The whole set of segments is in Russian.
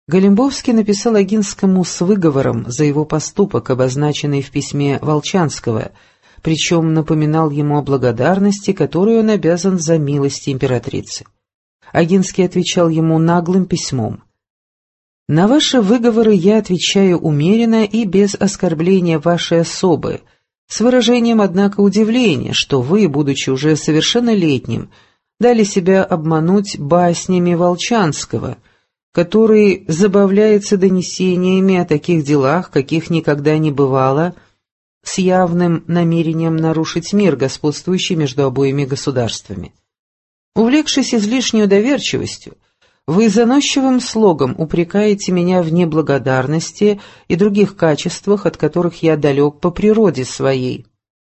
Голембовский написал Огинскому с выговором за его поступок, обозначенный в письме Волчанского, причем напоминал ему о благодарности, которую он обязан за милость императрицы. Огинский отвечал ему наглым письмом: «На ваши выговоры я отвечаю умеренно и без оскорбления вашей особы, с выражением, однако, удивления, что вы, будучи уже совершеннолетним, дали себя обмануть баснями Волчанского, который забавляется донесениями о таких делах, каких никогда не бывало, с явным намерением нарушить мир, господствующий между обоими государствами. Увлекшись излишней доверчивостью, вы заносчивым слогом упрекаете меня в неблагодарности и других качествах, от которых я далек по природе своей.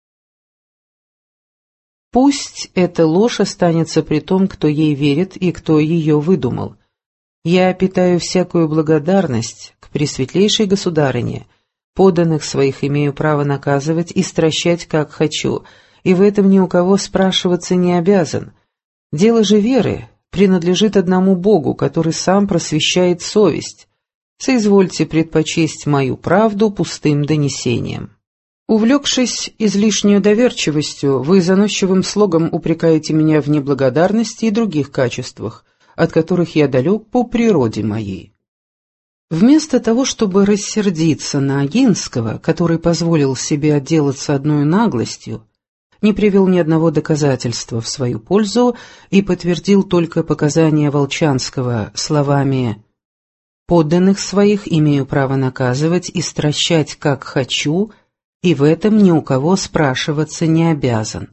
Пусть эта ложь останется при том, кто ей верит и кто ее выдумал. Я питаю всякую благодарность к пресветлейшей государыне, подданных своих имею право наказывать и стращать, как хочу, и в этом ни у кого спрашиваться не обязан. Дело же веры принадлежит одному Богу, который сам просвещает совесть. Соизвольте предпочесть мою правду пустым донесением. Увлекшись излишней доверчивостью, вы заносчивым слогом упрекаете меня в неблагодарности и других качествах, от которых я далек по природе моей». Вместо того, чтобы рассердиться на Огинского, который позволил себе отделаться одной наглостью, не привел ни одного доказательства в свою пользу и подтвердил только показания Волчанского словами «подданных своих имею право наказывать и стращать, как хочу, и в этом ни у кого спрашиваться не обязан».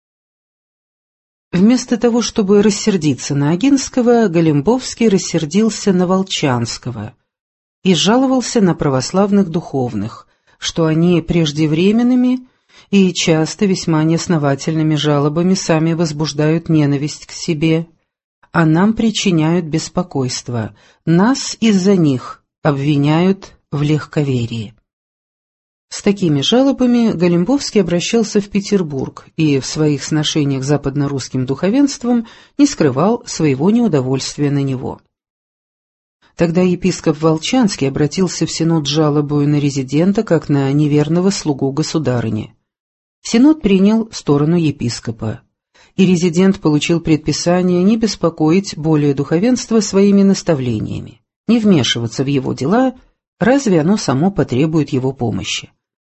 Вместо того, чтобы рассердиться на Огинского, Голембовский рассердился на Волчанского и жаловался на православных духовных, что они преждевременными и часто весьма неосновательными жалобами сами возбуждают ненависть к себе, а нам причиняют беспокойство, нас из-за них обвиняют в легковерии. С такими жалобами Голембовский обращался в Петербург и в своих сношениях с западно-русским духовенством не скрывал своего неудовольствия на него. Тогда епископ Волчанский обратился в Синод с жалобою на резидента как на неверного слугу государыни. Синод принял сторону епископа, и резидент получил предписание не беспокоить более духовенство своими наставлениями, не вмешиваться в его дела, разве оно само потребует его помощи.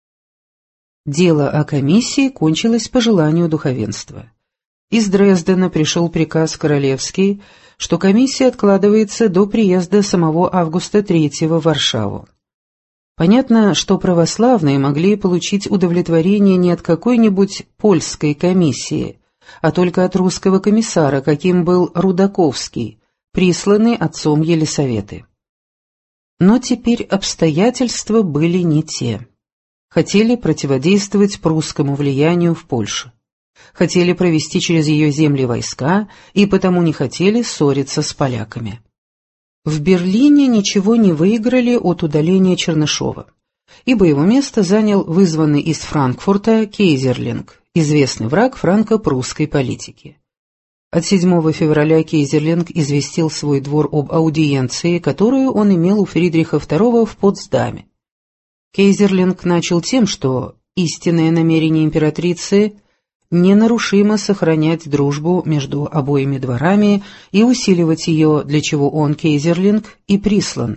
Дело о комиссии кончилось по желанию духовенства. Из Дрездена пришел приказ королевский, что комиссия откладывается до приезда самого Августа III в Варшаву. Понятно, что православные могли получить удовлетворение не от какой-нибудь польской комиссии, а только от русского комиссара, каким был Рудаковский, присланный отцом Елисаветы. Но теперь обстоятельства были не те. Хотели противодействовать прусскому влиянию в Польше. Хотели провести через ее земли войска и потому не хотели ссориться с поляками. В Берлине ничего не выиграли от удаления Чернышова, ибо его место занял вызванный из Франкфурта Кейзерлинг, известный враг франко-прусской политики. От 7 февраля Кейзерлинг известил свой двор об аудиенции, которую он имел у Фридриха II в Потсдаме. Кейзерлинг начал тем, что истинное намерение императрицы ненарушимо сохранять дружбу между обоими дворами и усиливать ее, для чего он, Кейзерлинг, и прислан.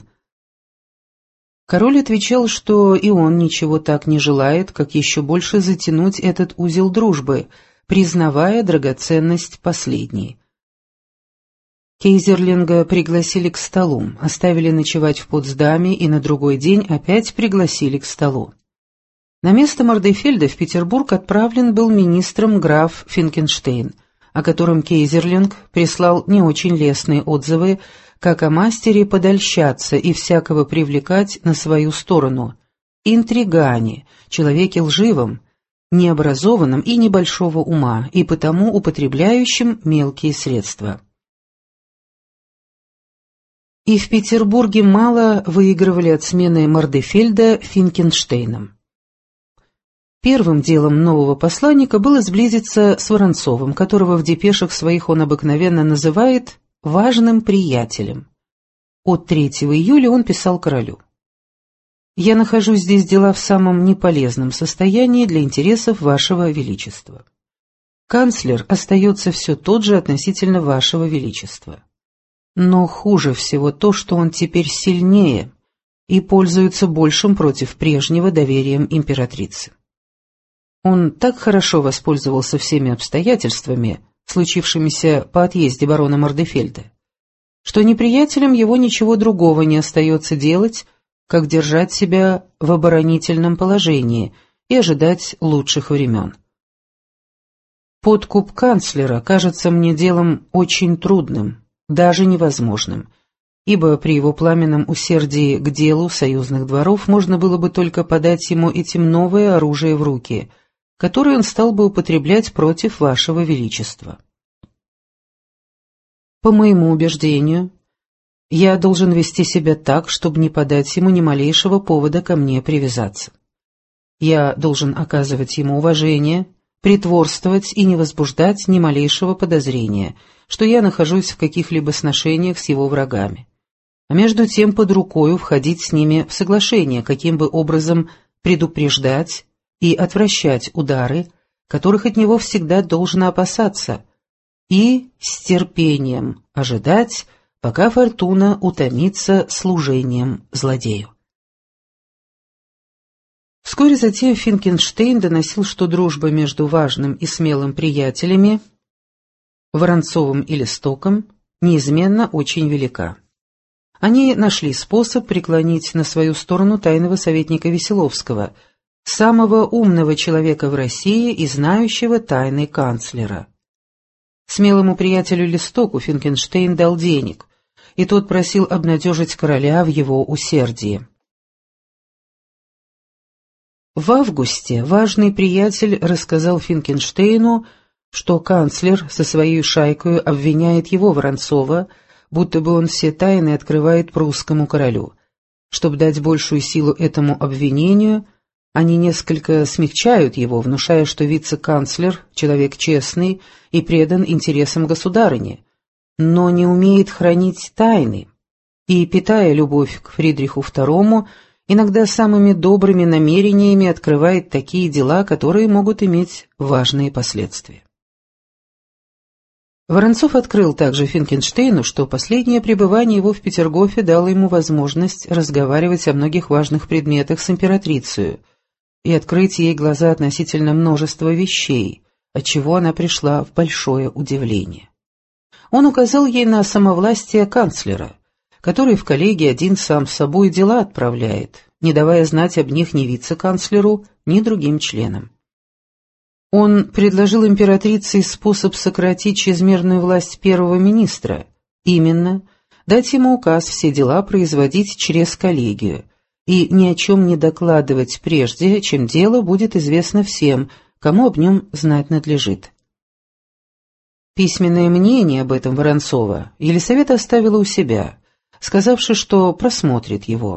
Король отвечал, что и он ничего так не желает, как еще больше затянуть этот узел дружбы, признавая драгоценность последней. Кейзерлинга пригласили к столу, оставили ночевать в Потсдаме и на другой день опять пригласили к столу. На место Мордефельда в Петербург отправлен был министром граф Финкенштейн, о котором Кейзерлинг прислал не очень лестные отзывы, как о мастере подольщаться и всякого привлекать на свою сторону, интригане, человеке лживом, необразованном и небольшого ума, и потому употребляющим мелкие средства. И в Петербурге мало выигрывали от смены Мордефельда Финкенштейном. Первым делом нового посланника было сблизиться с Воронцовым, которого в депешах своих он обыкновенно называет «важным приятелем». От 3 июля он писал королю: «Я нахожу здесь дела в самом неполезном состоянии для интересов вашего величества. Канцлер остается все тот же относительно вашего величества. Но хуже всего то, что он теперь сильнее и пользуется большим против прежнего доверием императрицы. Он так хорошо воспользовался всеми обстоятельствами, случившимися по отъезде барона Мордефельда, что неприятелям его ничего другого не остается делать, как держать себя в оборонительном положении и ожидать лучших времен. Подкуп канцлера кажется мне делом очень трудным, даже невозможным, ибо при его пламенном усердии к делу союзных дворов можно было бы только подать ему этим новое оружие в руки, которое он стал бы употреблять против вашего величества. По моему убеждению, я должен вести себя так, чтобы не подать ему ни малейшего повода ко мне привязаться. Я должен оказывать ему уважение, притворствовать и не возбуждать ни малейшего подозрения, что я нахожусь в каких-либо сношениях с его врагами, а между тем под рукою входить с ними в соглашение, каким бы образом предупреждать и отвращать удары, которых от него всегда должно опасаться, и с терпением ожидать, пока фортуна утомится служением злодею. Вскоре затем Финкенштейн доносил, что дружба между важным и смелым приятелями, Воронцовым и Листоком, неизменно очень велика. Они нашли способ преклонить на свою сторону тайного советника Веселовского, самого умного человека в России и знающего тайны канцлера. Смелому приятелю Листоку Финкенштейн дал денег, и тот просил обнадежить короля в его усердии. В августе важный приятель рассказал Финкенштейну, что канцлер со своей шайкой обвиняет его, Воронцова, будто бы он все тайны открывает прусскому королю. Чтобы дать большую силу этому обвинению, они несколько смягчают его, внушая, что вице-канцлер — человек честный и предан интересам государыни, но не умеет хранить тайны, и, питая любовь к Фридриху II, иногда самыми добрыми намерениями открывает такие дела, которые могут иметь важные последствия. Воронцов открыл также Финкенштейну, что последнее пребывание его в Петергофе дало ему возможность разговаривать о многих важных предметах с императрицей и открыть ей глаза относительно множества вещей, отчего она пришла в большое удивление. Он указал ей на самовластие канцлера, который в коллегии один сам с собой дела отправляет, не давая знать об них ни вице-канцлеру, ни другим членам. Он предложил императрице способ сократить чрезмерную власть первого министра, именно дать ему указ все дела производить через коллегию и ни о чем не докладывать прежде, чем дело будет известно всем, кому об нем знать надлежит. Письменное мнение об этом Воронцова Елисавета оставила у себя, сказавши, что просмотрит его.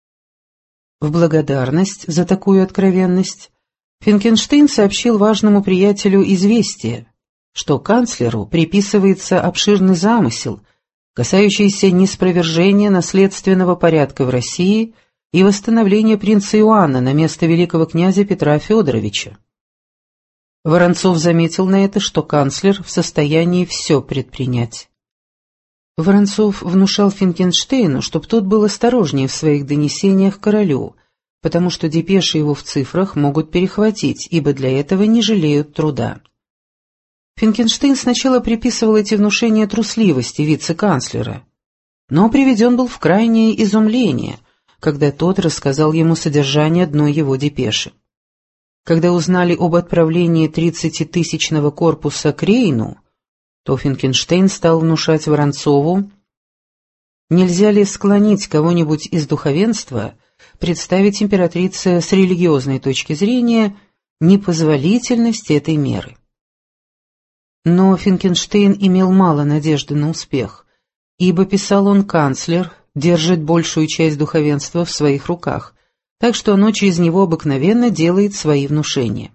В благодарность за такую откровенность Финкенштейн сообщил важному приятелю известие, что канцлеру приписывается обширный замысел, касающийся ниспровержения наследственного порядка в России и восстановления принца Иоанна на место великого князя Петра Федоровича. Воронцов заметил на это, что канцлер в состоянии все предпринять. Воронцов внушал Финкенштейну, чтоб тот был осторожнее в своих донесениях королю, потому что депеши его в цифрах могут перехватить, ибо для этого не жалеют труда. Финкенштейн сначала приписывал эти внушения трусливости вице-канцлера, но приведен был в крайнее изумление, когда тот рассказал ему содержание одной его депеши. Когда узнали об отправлении 30-тысячного корпуса к Рейну, то Финкенштейн стал внушать Воронцову, нельзя ли склонить кого-нибудь из духовенства представить императрице с религиозной точки зрения непозволительность этой меры. Но Финкенштейн имел мало надежды на успех, ибо, писал он, канцлер держит большую часть духовенства в своих руках, так что оно через него обыкновенно делает свои внушения.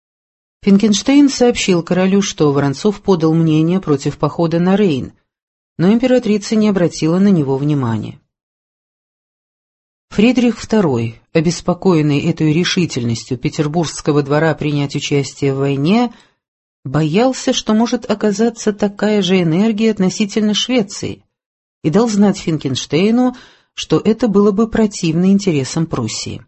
Финкенштейн сообщил королю, что Воронцов подал мнение против похода на Рейн, но императрица не обратила на него внимания. Фридрих II, обеспокоенный этой решительностью петербургского двора принять участие в войне, боялся, что может оказаться такая же энергия относительно Швеции, и дал знать Финкенштейну, что это было бы противно интересам Пруссии.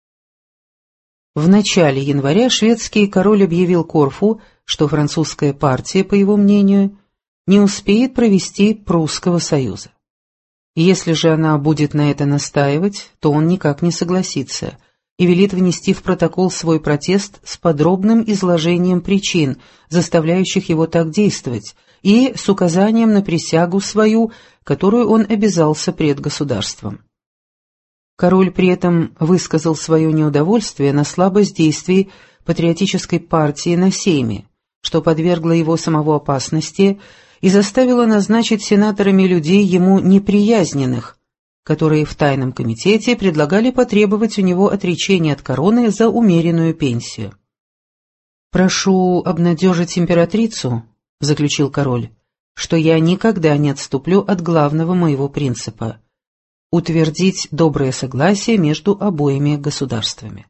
В начале января шведский король объявил Корфу, что французская партия, по его мнению, не успеет провести Прусского союза. Если же она будет на это настаивать, то он никак не согласится и велит внести в протокол свой протест с подробным изложением причин, заставляющих его так действовать, и с указанием на присягу свою, которую он обязался пред государством. Король при этом высказал свое неудовольствие на слабость действий патриотической партии на Сейме, что подвергло его самого опасности и заставило назначить сенаторами людей ему неприязненных, которые в тайном комитете предлагали потребовать у него отречения от короны за умеренную пенсию. «Прошу обнадежить императрицу», — заключил король, «что я никогда не отступлю от главного моего принципа — утвердить доброе согласие между обоими государствами».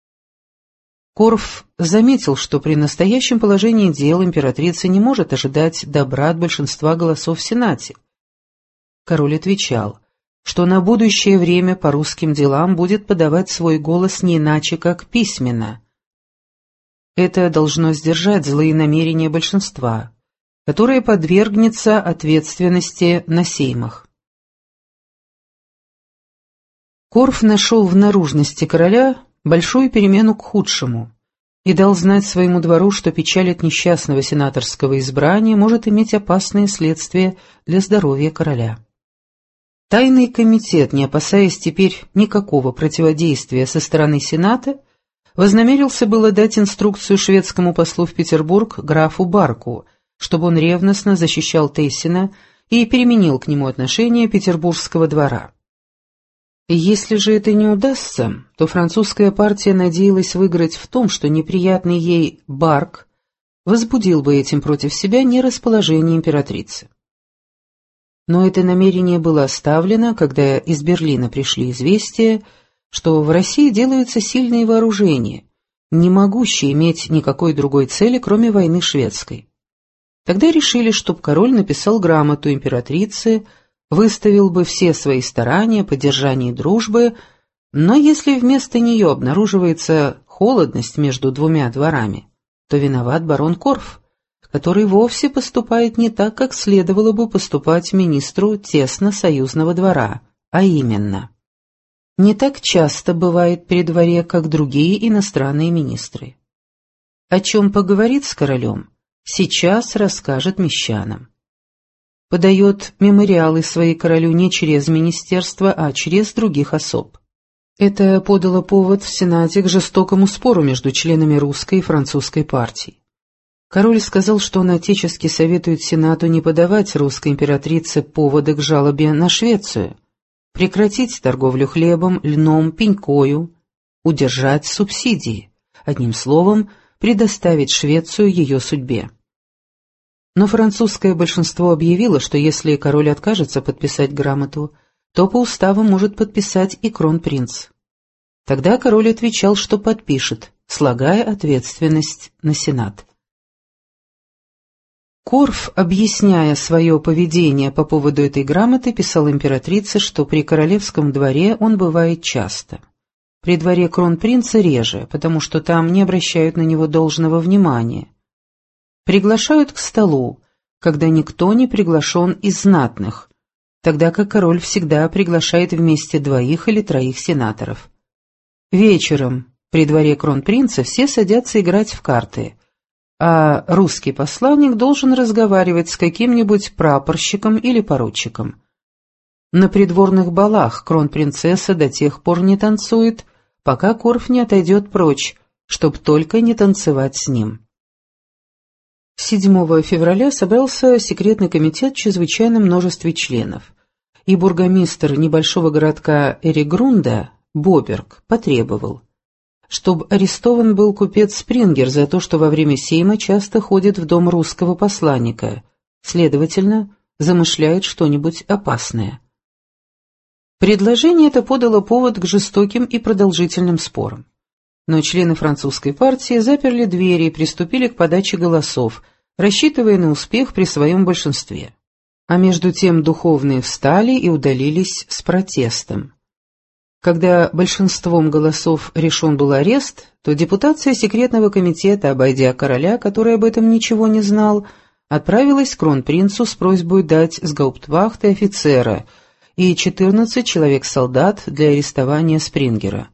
Корф заметил, что при настоящем положении дел императрица не может ожидать добра от большинства голосов в Сенате. Король отвечал, что на будущее время по русским делам будет подавать свой голос не иначе, как письменно. Это должно сдержать злые намерения большинства, которое подвергнется ответственности на сеймах. Корф нашел в наружности короля большую перемену к худшему и дал знать своему двору, что печаль от несчастного сенаторского избрания может иметь опасные следствия для здоровья короля. Тайный комитет, не опасаясь теперь никакого противодействия со стороны Сената, вознамерился было дать инструкцию шведскому послу в Петербург графу Барку, чтобы он ревностно защищал Тессина и переменил к нему отношение петербургского двора. Если же это не удастся, то французская партия надеялась выиграть в том, что неприятный ей Барк возбудил бы этим против себя нерасположение императрицы. Но это намерение было оставлено, когда из Берлина пришли известия, что в России делаются сильные вооружения, не могущие иметь никакой другой цели, кроме войны шведской. Тогда решили, чтоб король написал грамоту императрице, выставил бы все свои старания о поддержании дружбы, но если вместо нее обнаруживается холодность между двумя дворами, то виноват барон Корф, который вовсе поступает не так, как следовало бы поступать министру тесно-союзного двора, а именно: не так часто бывает при дворе, как другие иностранные министры. О чем поговорит с королем, сейчас расскажет мещанам. Подает мемориалы свои королю не через министерство, а через других особ. Это подало повод в Сенате к жестокому спору между членами русской и французской партий. Король сказал, что он отечески советует Сенату не подавать русской императрице поводы к жалобе на Швецию, прекратить торговлю хлебом, льном, пенькою, удержать субсидии, одним словом, предоставить Швецию ее судьбе. Но французское большинство объявило, что если король откажется подписать грамоту, то по уставу может подписать и кронпринц. Тогда король отвечал, что подпишет, слагая ответственность на Сенат. Корф, объясняя свое поведение по поводу этой грамоты, писал императрице, что при королевском дворе он бывает часто. При дворе кронпринца реже, потому что там не обращают на него должного внимания. Приглашают к столу, когда никто не приглашен из знатных, тогда как король всегда приглашает вместе 2 или 3 сенаторов. Вечером при дворе кронпринца все садятся играть в карты, а русский посланник должен разговаривать с каким-нибудь прапорщиком или поручиком. На придворных балах кронпринцесса до тех пор не танцует, пока Корф не отойдет прочь, чтоб только не танцевать с ним. 7 февраля собрался секретный комитет в чрезвычайном множестве членов, и бургомистр небольшого городка Эригрунда, Боберг, потребовал, чтобы арестован был купец Спрингер за то, что во время сейма часто ходит в дом русского посланника, следовательно, замышляют что-нибудь опасное. Предложение это подало повод к жестоким и продолжительным спорам. Но члены французской партии заперли двери и приступили к подаче голосов, рассчитывая на успех при своем большинстве. А между тем духовные встали и удалились с протестом. Когда большинством голосов решен был арест, то депутация секретного комитета, обойдя короля, который об этом ничего не знал, отправилась к кронпринцу с просьбой дать с гауптвахты офицера и 14 человек-солдат для арестования Спрингера.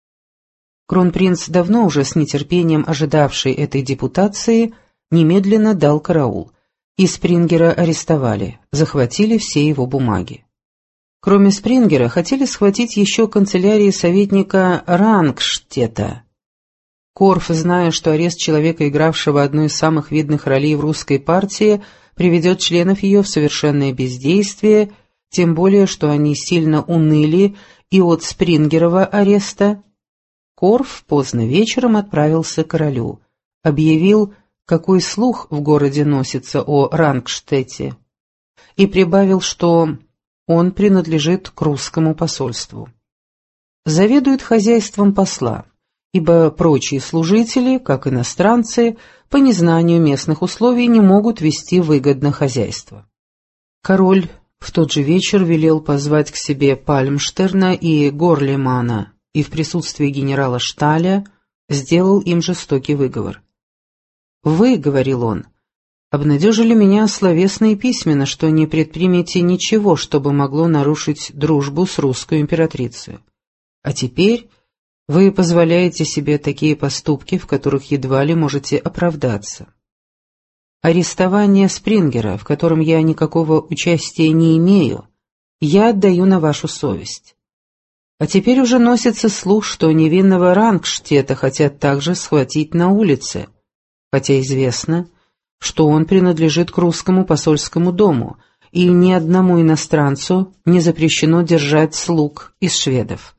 Кронпринц, давно уже с нетерпением ожидавший этой депутации, немедленно дал караул, и Спрингера арестовали, захватили все его бумаги. Кроме Спрингера, хотели схватить еще канцелярии советника Рангштета. Корф, зная, что арест человека, игравшего одну из самых видных ролей в русской партии, приведет членов ее в совершенное бездействие, тем более, что они сильно уныли и от Спрингерова ареста, Корф поздно вечером отправился к королю, объявил, какой слух в городе носится о Рангштете, и прибавил, что он принадлежит к русскому посольству. Заведует хозяйством посла, ибо прочие служители, как иностранцы, по незнанию местных условий не могут вести выгодно хозяйство. Король в тот же вечер велел позвать к себе Пальмштерна и Горлемана, и в присутствии генерала Шталя сделал им жестокий выговор. «Вы, — говорил он, — обнадежили меня словесно и письменно, что не предпримете ничего, чтобы могло нарушить дружбу с русской императрицей. А теперь вы позволяете себе такие поступки, в которых едва ли можете оправдаться. Арестование Спрингера, в котором я никакого участия не имею, я отдаю на вашу совесть. А теперь уже носится слух, что невинного Рангштета хотят также схватить на улице, хотя известно, что он принадлежит к русскому посольскому дому, и ни одному иностранцу не запрещено держать слуг из шведов».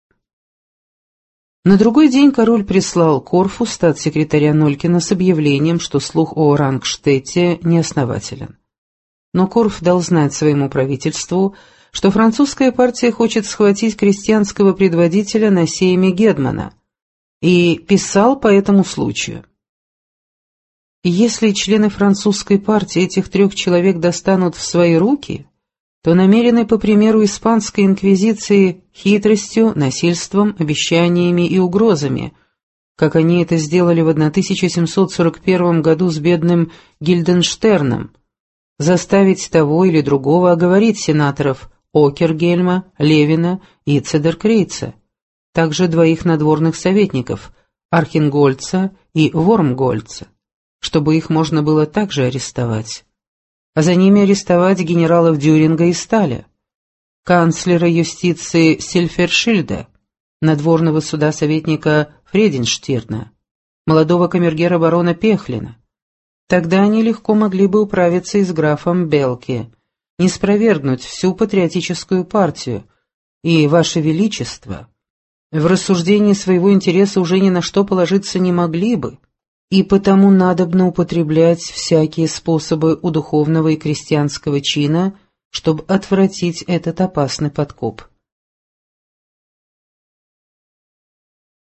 На другой день король прислал Корфу статс-секретаря Нолькина с объявлением, что слух о Рангштете неоснователен. Но Корф дал знать своему правительству, что французская партия хочет схватить крестьянского предводителя на сейме Гедмана, и писал по этому случаю. Если члены французской партии этих 3 человек достанут в свои руки, то намерены, по примеру испанской инквизиции, хитростью, насильством, обещаниями и угрозами, как они это сделали в 1741 году с бедным Гильденштерном, заставить того или другого оговорить сенаторов Окергельма, Левина и Цедеркрейца, также 2 надворных советников, Архенгольца и Вормгольца, чтобы их можно было также арестовать, а за ними арестовать генералов Дюринга и Сталя, канцлера юстиции Сильфершильда, надворного суда советника Фреденштирна, молодого камергера барона Пехлина. Тогда они легко могли бы управиться и с графом Белки, не спровергнуть всю патриотическую партию, и, Ваше Величество, в рассуждении своего интереса уже ни на что положиться не могли бы, и потому надобно употреблять всякие способы у духовного и крестьянского чина, чтобы отвратить этот опасный подкоп.